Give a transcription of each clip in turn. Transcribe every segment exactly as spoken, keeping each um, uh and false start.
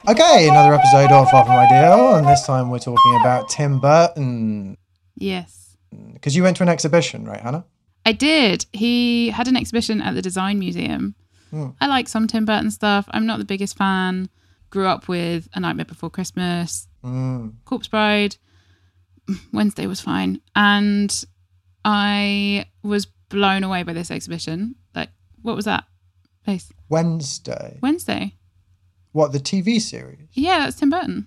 Okay, another episode of Far From Ideal, and this time we're talking about Tim Burton. Yes. Because you went to an exhibition, right, Hannah? I did. He had an exhibition at the Design Museum. Mm. I like some Tim Burton stuff. I'm not the biggest fan. Grew up with A Nightmare Before Christmas, mm. Corpse Bride. Wednesday was fine. And I was blown away by this exhibition. Like, what was that place? Wednesday. Wednesday. What, the T V series? Yeah, that's Tim Burton.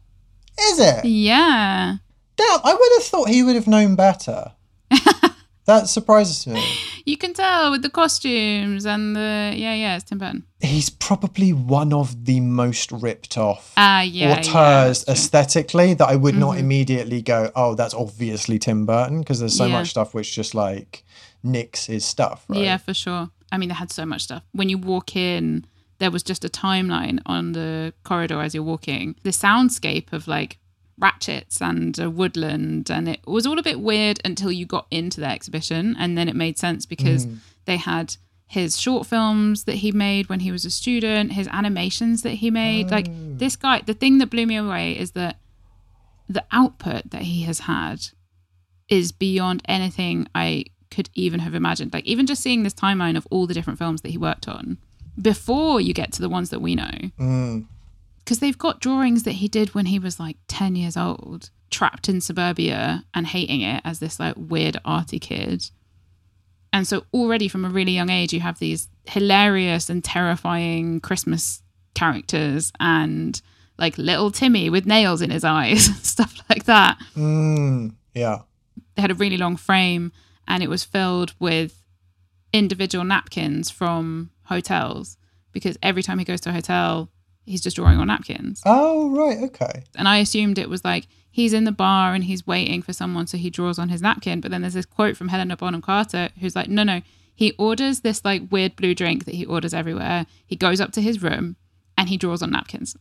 Is it? Yeah. Damn, I would have thought he would have known better. That surprises me. You can tell with the costumes and the... Yeah, yeah, it's Tim Burton. He's probably one of the most ripped off uh, yeah, auteurs yeah, aesthetically that I would mm-hmm. not immediately go, oh, that's obviously Tim Burton, because there's so yeah. much stuff which just like nicks his stuff, right? Yeah, for sure. I mean, they had so much stuff. When you walk in, there was just a timeline on the corridor as you're walking. The soundscape of like ratchets and a woodland, and it was all a bit weird until you got into the exhibition, and then it made sense because mm. they had his short films that he made when he was a student, his animations that he made. Oh. Like this guy, the thing that blew me away is that the output that he has had is beyond anything I could even have imagined. Like even just seeing this timeline of all the different films that he worked on before you get to the ones that we know. Mm. Because they've got drawings that he did when he was like ten years old, trapped in suburbia and hating it as this like weird arty kid. And so already from a really young age, you have these hilarious and terrifying Christmas characters and like little Timmy with nails in his eyes, stuff like that. Mm, yeah. They had a really long frame and it was filled with individual napkins from hotels, because every time he goes to a hotel, he's just drawing on napkins. Oh, right. Okay. And I assumed it was like he's in the bar and he's waiting for someone, so he draws on his napkin. But then there's this quote from Helena Bonham Carter who's like, no, no, he orders this like weird blue drink that he orders everywhere. He goes up to his room and he draws on napkins.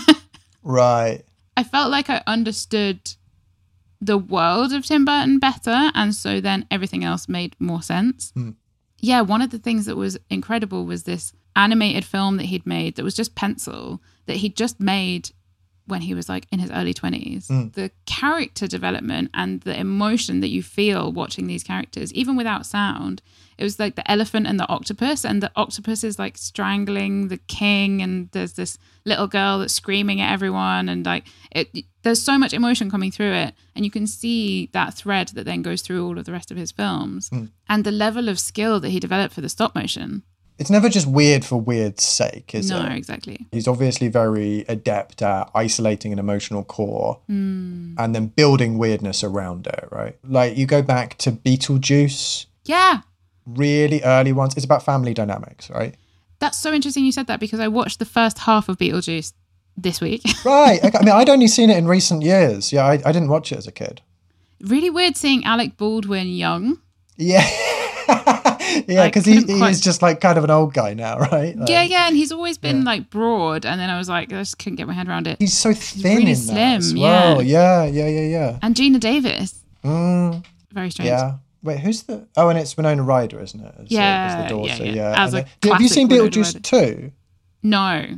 Right. I felt like I understood the world of Tim Burton better, and so then everything else made more sense. Mm. Yeah, one of the things that was incredible was this animated film that he'd made that was just pencil, that he'd just made when he was like in his early twenties. Mm. The character development and the emotion that you feel watching these characters, even without sound, it was like the elephant and the octopus, and the octopus is like strangling the king, and there's this little girl that's screaming at everyone, and like it, there's so much emotion coming through it, and you can see that thread that then goes through all of the rest of his films. Mm. And the level of skill that he developed for the stop motion. It's never just weird for weird's sake, is no, it? No, exactly. He's obviously very adept at isolating an emotional core mm. and then building weirdness around it, right? Like you go back to Beetlejuice. Yeah. Really early ones. It's about family dynamics, right? That's so interesting you said that, because I watched the first half of Beetlejuice this week. Right. Okay. I mean, I'd only seen it in recent years. Yeah, I, I didn't watch it as a kid. Really weird seeing Alec Baldwin young. Yeah. Yeah, because he, he quite... is just like kind of an old guy now, right? Like, yeah, yeah, and he's always been yeah. like broad, and then I was like, I just couldn't get my head around it. He's so thin, he's really in slim, that as well. Yeah, yeah, yeah, yeah, yeah. And Gina Davis, mm, very strange. Yeah. Wait, who's the? Oh, and it's Winona Ryder, isn't it? As, yeah, uh, as the daughter. Yeah, yeah. yeah. As then, a have you seen Winona Beetlejuice Ryder. two? No,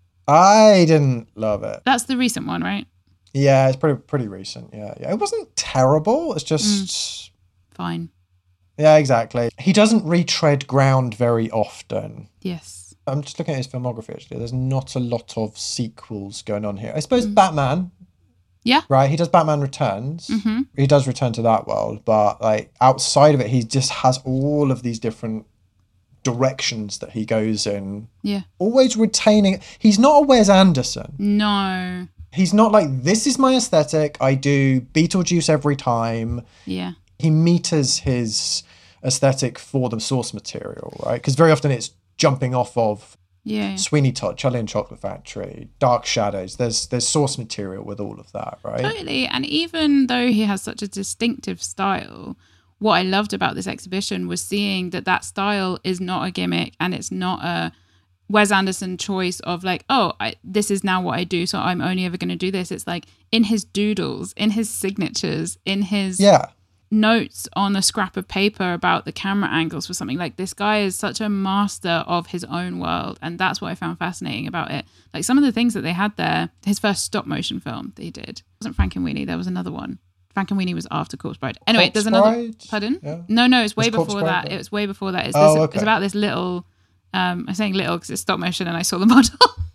I didn't love it. That's the recent one, right? Yeah, it's pretty pretty recent. Yeah, yeah. It wasn't terrible. It's just mm. fine. Yeah, exactly. He doesn't retread ground very often. Yes. I'm just looking at his filmography, actually. There's not a lot of sequels going on here. I suppose mm. Batman. Yeah. Right? He does Batman Returns. Mm-hmm. He does return to that world. But like outside of it, he just has all of these different directions that he goes in. Yeah. Always retaining... He's not a Wes Anderson. No. He's not like, this is my aesthetic. I do Beetlejuice every time. Yeah. He meters his aesthetic for the source material, right? Because very often it's jumping off of yeah, yeah. Sweeney Todd, Charlie and Chocolate Factory, Dark Shadows. There's there's source material with all of that, right? Totally. And even though he has such a distinctive style, what I loved about this exhibition was seeing that that style is not a gimmick, and it's not a Wes Anderson choice of like, oh, I, this is now what I do, so I'm only ever going to do this. It's like in his doodles, in his signatures, in his yeah. notes on a scrap of paper about the camera angles for something. Like, this guy is such a master of his own world, and that's what I found fascinating about it. Like, some of the things that they had there, his first stop motion film that he did, it wasn't Frankenweenie, there was another one. Frankenweenie was after Corpse Bride. Anyway, Corpse there's another. Bride? Pardon? Yeah. No, no, it's way It's Corpse before Bride, that. yeah. It was way before that. It's, Oh, this, okay. it's about this little. Um, I'm saying little because it's stop motion, and I saw the model.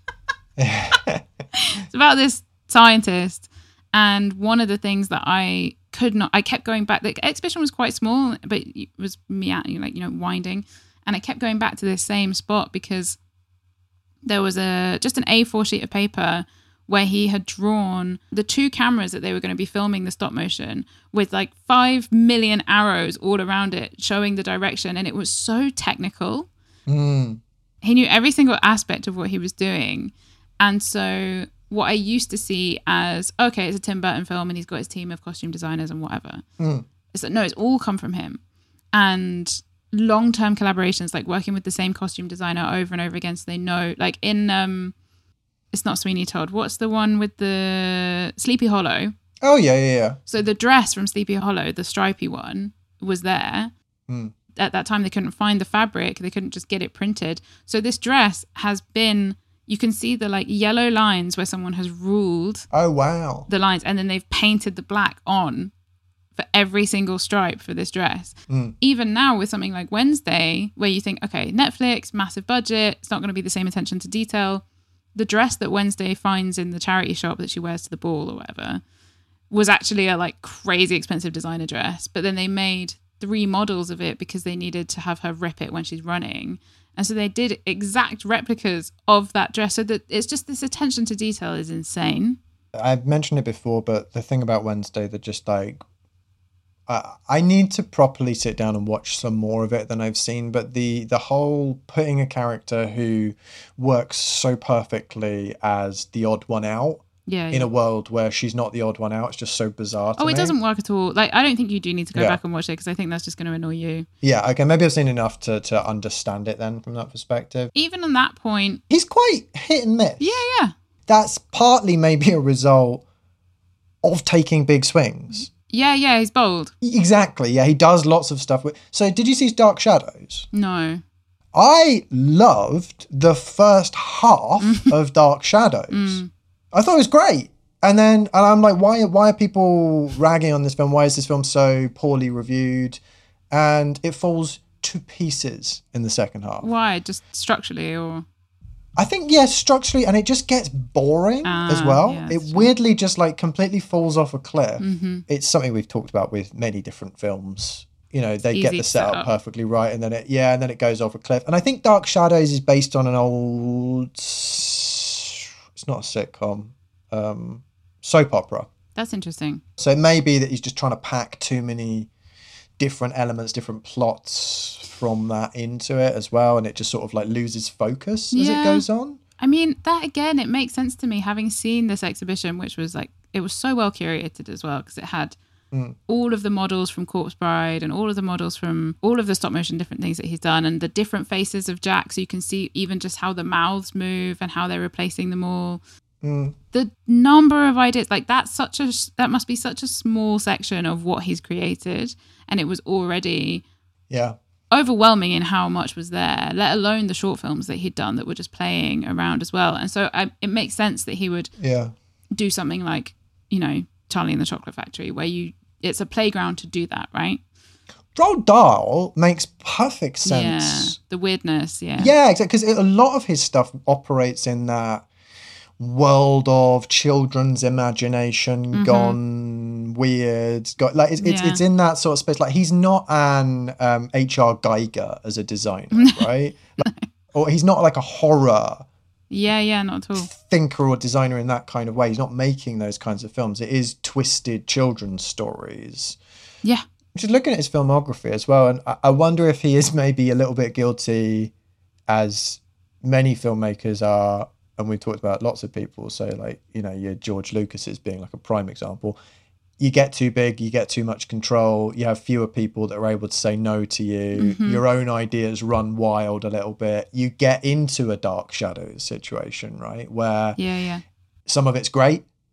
It's about this scientist, and one of the things that I could not, I kept going back. The exhibition was quite small, but it was meandering, like, you know, winding, and I kept going back to this same spot because there was a just an A four sheet of paper where he had drawn the two cameras that they were going to be filming the stop motion with like five million arrows all around it, showing the direction, and it was so technical. Mm. He knew every single aspect of what he was doing. And so what I used to see as, okay, it's a Tim Burton film and he's got his team of costume designers and whatever. Mm. It's like, no, it's all come from him. And long-term collaborations, like working with the same costume designer over and over again, so they know, like in, um, it's not Sweeney Todd. What's the one with the Sleepy Hollow? Oh, yeah, yeah, yeah. So the dress from Sleepy Hollow, the stripy one, was there. Mm. At that time, they couldn't find the fabric. They couldn't just get it printed. So this dress has been, you can see the like yellow lines where someone has ruled Oh, wow. the lines, and then they've painted the black on for every single stripe for this dress. Mm. Even now with something like Wednesday, where you think, okay, Netflix, massive budget, it's not going to be the same attention to detail. The dress that Wednesday finds in the charity shop that she wears to the ball or whatever was actually a like crazy expensive designer dress. But then they made three models of it because they needed to have her rip it when she's running. And so they did exact replicas of that dress. So that it's just, this attention to detail is insane. I've mentioned it before, but the thing about Wednesday that just like, I I need to properly sit down and watch some more of it than I've seen. But the the whole putting a character who works so perfectly as the odd one out Yeah. in yeah. a world where she's not the odd one out, it's just so bizarre to Oh, it me. doesn't work at all. Like, I don't think you do need to go Yeah. back and watch it because I think that's just going to annoy you. Yeah, okay, maybe I've seen enough to, to understand it then from that perspective. Even on that point, He's quite hit and miss. yeah, yeah. That's partly maybe a result of taking big swings. Yeah, yeah, he's bold. Exactly, yeah, he does lots of stuff. With... So did you see Dark Shadows? No. I loved the first half of Dark Shadows. Mm. I thought it was great. And then and I'm like, why why are people ragging on this film? Why is this film so poorly reviewed? And it falls to pieces in the second half. Why? Just structurally or? I think, yeah, structurally, and it just gets boring Ah, as well. yeah, it that's true. weirdly just like completely falls off a cliff. Mm-hmm. It's something we've talked about with many different films. You know, they get Easy the to set setup up. perfectly right, and then it, yeah, and then it goes off a cliff. And I think Dark Shadows is based on an old, it's not a sitcom, um, soap opera. That's interesting. So it may be that he's just trying to pack too many different elements, different plots from that into it as well, and it just sort of like loses focus as Yeah. it goes on. I mean, that again, it makes sense to me having seen this exhibition, which was like, it was so well curated as well because it had Mm. all of the models from Corpse Bride and all of the models from all of the stop motion different things that he's done and the different faces of Jack. So you can see even just how the mouths move and how they're replacing them all. Mm. The number of ideas, like that's such a, that must be such a small section of what he's created. And it was already Yeah. overwhelming in how much was there, let alone the short films that he'd done that were just playing around as well. And so I, it makes sense that he would Yeah. do something like, you know, Charlie and the Chocolate Factory, where you, it's a playground to do that, right? Roald Dahl makes perfect sense. Yeah, the weirdness, yeah. Yeah, exactly. Because a lot of his stuff operates in that world of children's imagination Mm-hmm. gone weird. Got like it's, it's Yeah. it's in that sort of space. Like he's not an um, H R Geiger as a designer, right? Like, or he's not like a horror Yeah, yeah, not at all. thinker or designer in that kind of way. He's not making those kinds of films. It is twisted children's stories. Yeah. Just looking at his filmography as well, and I- I wonder if he is maybe a little bit guilty, as many filmmakers are, and we've talked about lots of people. So, like, you know, your George Lucas's being like a prime example. You get too big, you get too much control, you have fewer people that are able to say no to you, Mm-hmm. your own ideas run wild a little bit. You get into a Dark Shadows situation, right? Where Yeah, yeah. some of it's great,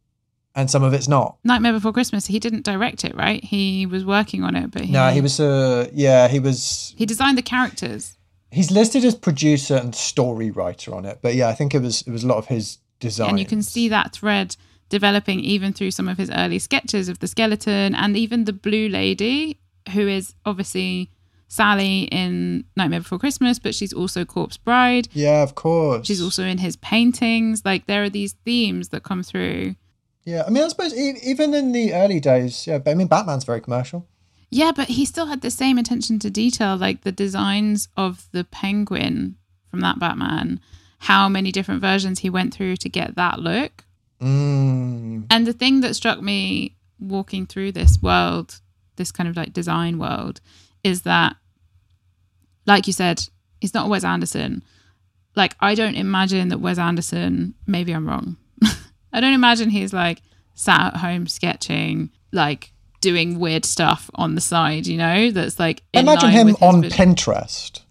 and some of it's not. Nightmare Before Christmas, he didn't direct it, right? He was working on it, but he... No, he was, uh, yeah, he was... He designed the characters. He's listed as producer and story writer on it, but yeah, I think it was it was a lot of his design. And you can see that thread developing even through some of his early sketches of the skeleton and even the Blue Lady, who is obviously Sally in Nightmare Before Christmas, but she's also Corpse Bride. Yeah, of course. She's also in his paintings. Like, there are these themes that come through. Yeah, I mean, I suppose e- even in the early days, yeah, but I mean, Batman's very commercial. Yeah, but he still had the same attention to detail, like the designs of the penguin from that Batman, how many different versions he went through to get that look. Mm. And the thing that struck me walking through this world, this kind of like design world, is that, like you said, he's not Wes Anderson. Like, I don't imagine that Wes Anderson, maybe I'm wrong. I don't imagine he's like sat at home sketching, like, doing weird stuff on the side, you know, that's like in imagine line him with his on vision. Pinterest.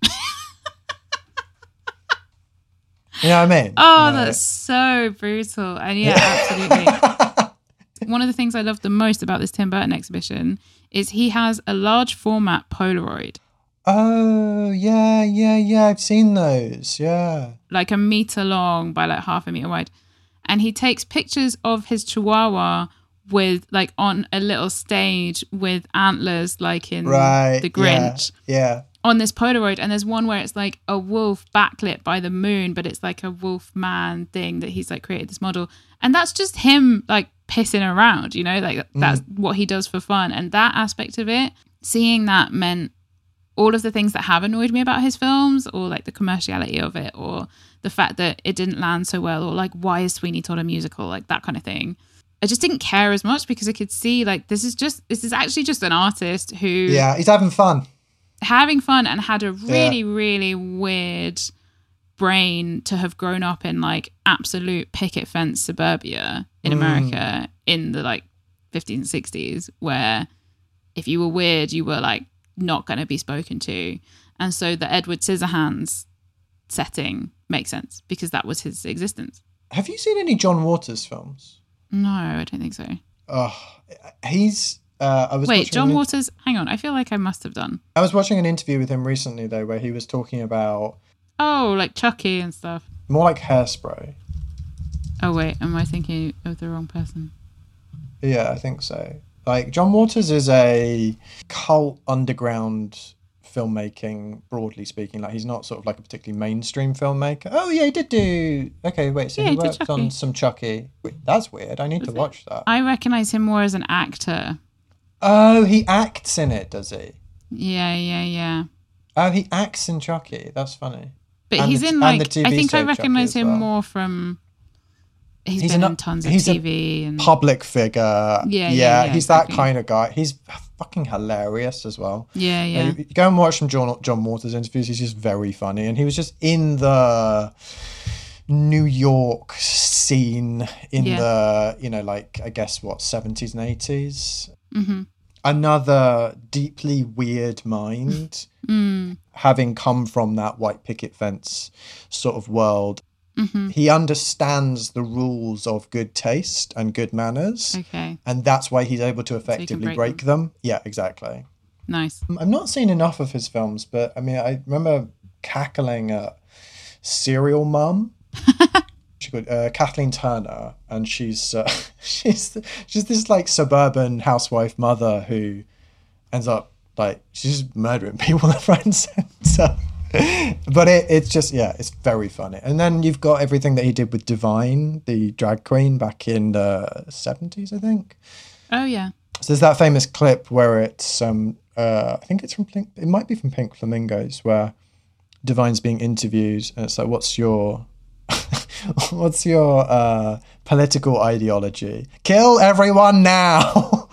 You know what I mean? Oh, Uh, that's so brutal. And yeah, absolutely. One of the things I love the most about this Tim Burton exhibition is he has a large format Polaroid, Oh, yeah, yeah, yeah. I've seen those. Yeah. like a meter long by like half a meter wide, and he takes pictures of his Chihuahua with like on a little stage with antlers, like in Right. The Grinch. Yeah. yeah. On this Polaroid, and there's one where it's like a wolf backlit by the moon, but it's like a wolf man thing that he's like created this model, and that's just him like pissing around, you know, like that's mm. what he does for fun. And that aspect of it, seeing that meant all of the things that have annoyed me about his films, or like the commerciality of it, or the fact that it didn't land so well, or like why is Sweeney Todd a musical, like that kind of thing. I just didn't care as much because I could see like this is just this is actually just an artist who yeah he's having fun. having fun and had a really, yeah. really weird brain to have grown up in like absolute picket fence suburbia in mm. America in the like fifties and sixties, where if you were weird, you were like not going to be spoken to. And so the Edward Scissorhands setting makes sense because that was his existence. Have you seen any John Waters films? No, I don't think so. Oh, he's... Uh, I was Wait, John an, Waters? Hang on, I feel like I must have done. I was watching an interview with him recently, though, where he was talking about... Oh, like Chucky and stuff. More like Hairspray. Oh, wait, am I thinking of the wrong person? Yeah, I think so. Like, John Waters is a cult underground filmmaking, broadly speaking. Like, he's not sort of like a particularly mainstream filmmaker. Oh, yeah, he did do... Okay, wait, so yeah, he he worked on some Chucky. Wait, that's weird. I need Was to it? watch that. I recognise him more as an actor. Oh, he acts in it, does he? Yeah, yeah, yeah. Oh, he acts in Chucky. That's funny. But and he's the, in like, I think I soap recognise Chucky him well. more from... He's, He's been an, in tons of he's T V. A and public figure. Yeah, yeah, yeah, yeah, he's exactly. that kind of guy. He's fucking hilarious as well. Yeah, yeah. You, you go and watch some John, John Waters interviews. He's just very funny. And he was just in the New York scene in Yeah. the, you know, like, I guess, what, seventies and eighties? Mm-hmm. Another deeply weird mind, Mm. having come from that white picket fence sort of world. Mm-hmm. He understands the rules of good taste and good manners. Okay, And that's why he's able to effectively break break, them. Yeah, exactly. nice. I've not seen enough of his films, but I mean, I remember cackling at Serial Mum. She called uh, Kathleen Turner, and she's uh, she's she's this like suburban housewife mother who ends up like she's just murdering people left, right, and centre. But it, it's just, yeah, it's very funny. And then you've got everything that he did with Divine, the drag queen, back in the seventies, I think. Oh, yeah. So there's that famous clip where it's, um, uh, I think it's from, Pink, it might be from Pink Flamingos, where Divine's being interviewed, and it's like, what's your, what's your uh, political ideology? Kill everyone now!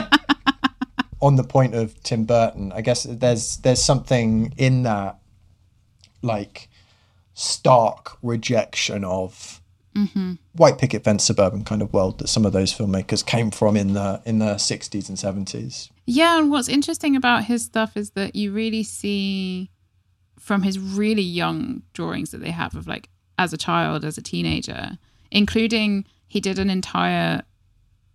On the point of Tim Burton, I guess there's there's something in that, like, stark rejection of Mm-hmm. white picket fence suburban kind of world that some of those filmmakers came from in the in the sixties and seventies. Yeah, and what's interesting about his stuff is that you really see from his really young drawings that they have of like as a child, as a teenager, including he did an entire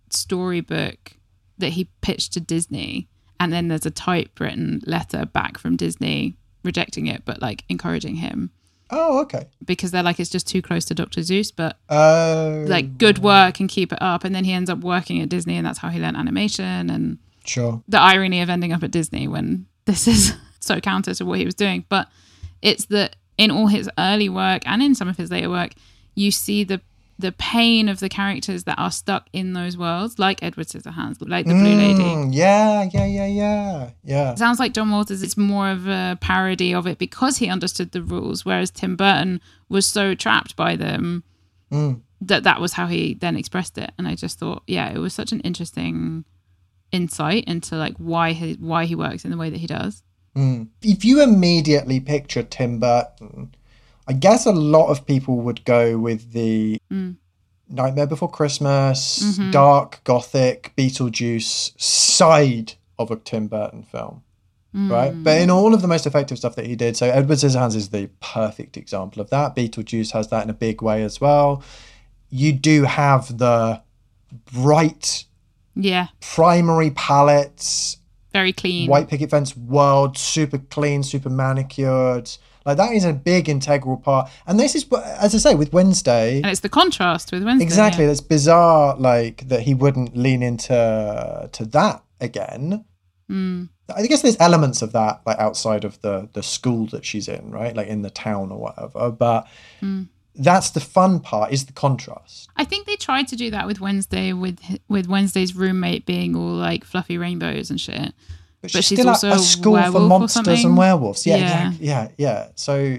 storybook that he pitched to Disney, and then there's a typewritten letter back from Disney rejecting it, but like encouraging him. Oh, okay. Because they're like, it's just too close to Doctor Seuss, but uh, like good work and keep it up. And then he ends up working at Disney, and that's how he learned animation. And sure, the irony of ending up at Disney when this is so counter to what he was doing. But it's that in all his early work and in some of his later work, you see the the pain of the characters that are stuck in those worlds, like Edward Scissorhands, like the Blue Lady. Mm, yeah, yeah, yeah, yeah, yeah. It sounds like John Waters, it's more of a parody of it because he understood the rules, whereas Tim Burton was so trapped by them mm. that that was how he then expressed it. And I just thought, yeah, it was such an interesting insight into like why he, why he works in the way that he does. Mm. If you immediately picture Tim Burton, I guess a lot of people would go with the mm. Nightmare Before Christmas, mm-hmm. dark, gothic, Beetlejuice side of a Tim Burton film, mm. right? But in all of the most effective stuff that he did, so Edward Scissorhands is the perfect example of that. Beetlejuice has that in a big way as well. You do have the bright, yeah, primary palettes, very clean, white picket fence world, super clean, super manicured. Like that is a big integral part. And this is, as I say, with Wednesday. And it's the contrast with Wednesday. Exactly. Yeah. That's bizarre, like, that he wouldn't lean into to that again. Mm. I guess there's elements of that, like, outside of the, the school that she's in, right? Like, in the town or whatever. But mm. that's the fun part, is the contrast. I think they tried to do that with Wednesday, with with Wednesday's roommate being all, like, fluffy rainbows and shit. But, but she's, she's still also a, a school werewolf for or monsters something. and werewolves. Yeah, Yeah. exactly. Yeah, yeah. So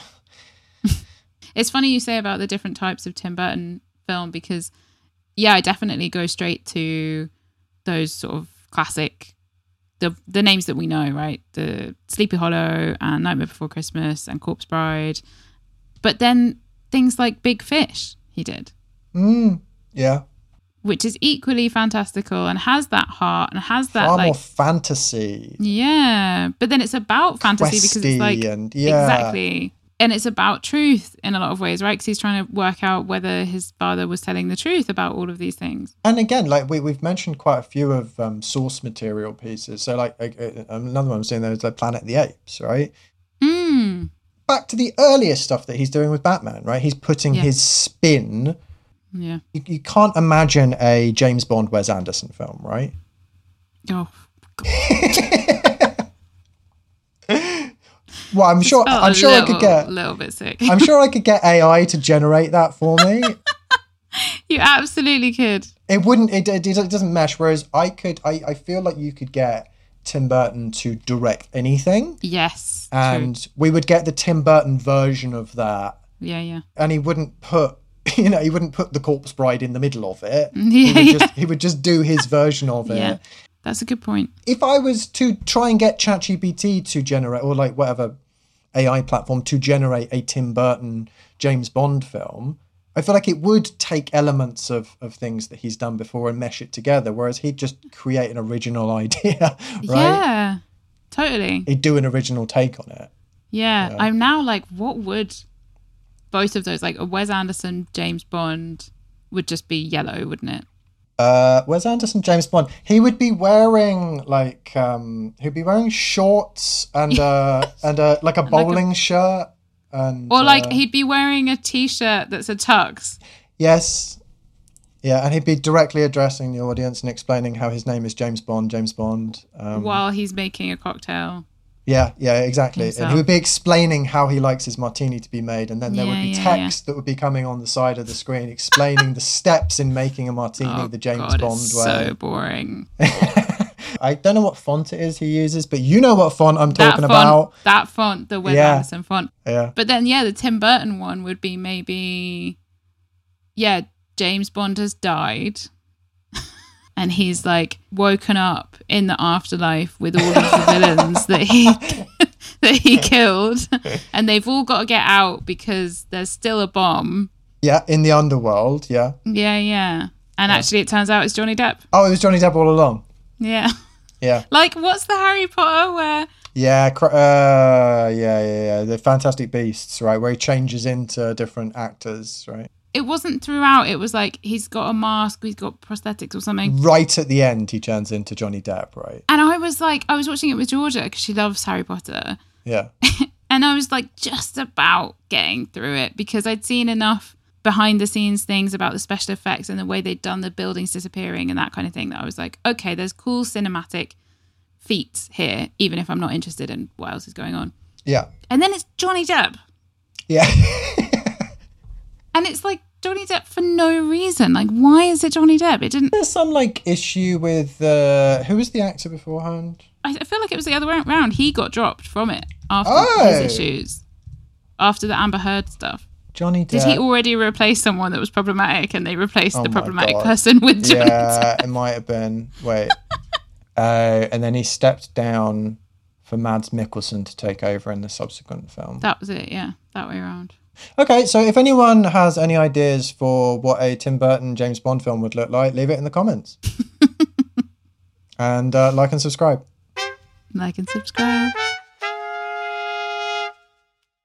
it's funny you say about the different types of Tim Burton film because, yeah, I definitely go straight to those sort of classic, the the names that we know, right? The Sleepy Hollow and Nightmare Before Christmas and Corpse Bride. But then things like Big Fish he did. Mm, yeah. Which is equally fantastical and has that heart and has that far like more fantasy. Yeah, but then it's about fantasy because it's like and, yeah. exactly, and it's about truth in a lot of ways, right? Because he's trying to work out whether his father was telling the truth about all of these things. And again, like we we've mentioned quite a few of um, source material pieces. So like uh, another one I'm seeing there is like Planet of the Apes, right? Mm. Back to the earlier stuff that he's doing with Batman, right? He's putting yeah. his spin. Yeah. You, you can't imagine a James Bond Wes Anderson film, right? Oh, well, I'm sure. I'm sure little, I could get a little bit sick. I'm sure I could get A I to generate that for me. You absolutely could. It wouldn't. It, it, it doesn't mesh. Whereas I could. I, I feel like you could get Tim Burton to direct anything. Yes. And true. we would get the Tim Burton version of that. Yeah, yeah. And he wouldn't put. You know, he wouldn't put the Corpse Bride in the middle of it. Yeah, he, would yeah. just, he would just do his version of it. Yeah, that's a good point. If I was to try and get ChatGPT to generate, or like whatever A I platform to generate a Tim Burton James Bond film, I feel like it would take elements of, of things that he's done before and mesh it together, whereas he'd just create an original idea, right? Yeah, totally. He'd do an original take on it. Yeah, yeah. I'm now like, what would... both of those, like a Wes Anderson, James Bond, would just be yellow, wouldn't it? Uh, Wes Anderson, James Bond. He would be wearing like um, he'd be wearing shorts and uh, and uh, like a bowling like a, shirt, and or like uh, he'd be wearing a t-shirt that's a tux. Yes, yeah, and he'd be directly addressing the audience and explaining how his name is James Bond, James Bond, um, while he's making a cocktail. Yeah, yeah, exactly. Himself. And he would be explaining how he likes his martini to be made, and then there yeah, would be yeah, text yeah. that would be coming on the side of the screen explaining the steps in making a martini oh, the James God, Bond it's way. So boring. I don't know what font it is he uses, but you know what font I'm that talking font, about. That font, the Wes yeah. Anderson font. Yeah. But then, yeah, the Tim Burton one would be maybe, yeah, James Bond has died. And he's like woken up in the afterlife with all of the villains that he that he killed, and they've all got to get out because there's still a bomb. Yeah, in the underworld. Yeah. Yeah, yeah. And yeah. actually, it turns out it's Johnny Depp. Oh, it was Johnny Depp all along. Yeah. Yeah. Like, what's the Harry Potter where? Yeah, uh, yeah, yeah, yeah. The Fantastic Beasts, right, where he changes into different actors, right? it wasn't throughout. It was like he's got a mask, he's got prosthetics or something. Right at the end, he turns into Johnny Depp, right? And I was like, I was watching it with Georgia because she loves Harry Potter. Yeah. And I was like just about getting through it because I'd seen enough behind the scenes things about the special effects and the way they'd done the buildings disappearing and that kind of thing that I was like, okay, there's cool cinematic feats here, even if I'm not interested in what else is going on. Yeah. And then it's Johnny Depp. Yeah. And it's like Johnny Depp for no reason. Like, why is it Johnny Depp? It didn't. There's some like issue with uh, who was the actor beforehand? I I feel like it was the other way around. He got dropped from it after Oh. his issues, after the Amber Heard stuff. Johnny Depp. Did he already replace someone that was problematic, and they replaced Oh the my problematic God. person with Johnny Yeah, Depp? it might have been. Wait. uh, and then he stepped down for Mads Mikkelsen to take over in the subsequent film. That was it. Yeah, that way around. Okay, so if anyone has any ideas for what a Tim Burton James Bond film would look like, leave it in the comments. And uh, like and subscribe. Like and subscribe.